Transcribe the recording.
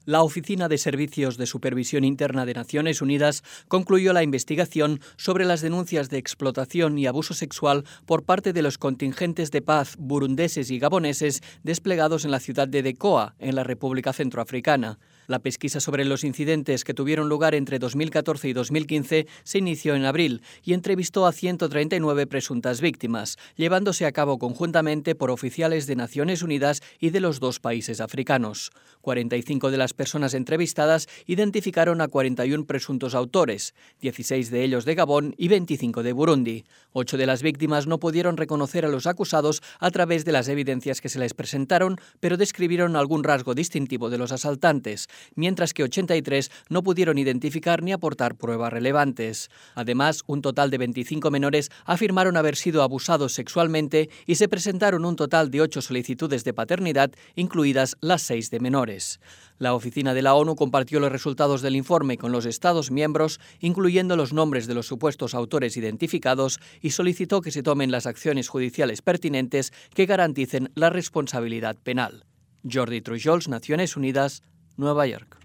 La Oficina de Servicios de Supervisión Interna de Naciones Unidas concluyó la investigación sobre las denuncias de explotación y abuso sexual por parte de los contingentes de paz burundeses y gaboneses desplegados en la ciudad de Decoa, en la República Centroafricana. La pesquisa sobre los incidentes que tuvieron lugar entre 2014 y 2015 se inició en abril y entrevistó a 139 presuntas víctimas, llevándose a cabo conjuntamente por oficiales de Naciones Unidas y de los dos países africanos. 45 de las personas entrevistadas identificaron a 41 presuntos autores, 16 de ellos de Gabón y 25 de Burundi. 8 de las víctimas no pudieron reconocer a los acusados a través de las evidencias que se les presentaron, pero describieron algún rasgo distintivo de los asaltantes, mientras que 83 no pudieron identificar ni aportar pruebas relevantes. Además, un total de 25 menores afirmaron haber sido abusados sexualmente y se presentaron un total de 8 solicitudes de paternidad, incluidas las 6 de menores. La Oficina de la ONU compartió los resultados del informe con los Estados miembros, incluyendo los nombres de los supuestos autores identificados, y solicitó que se tomen las acciones judiciales pertinentes que garanticen la responsabilidad penal. Jordi Trujols, Naciones Unidas, Nueva York.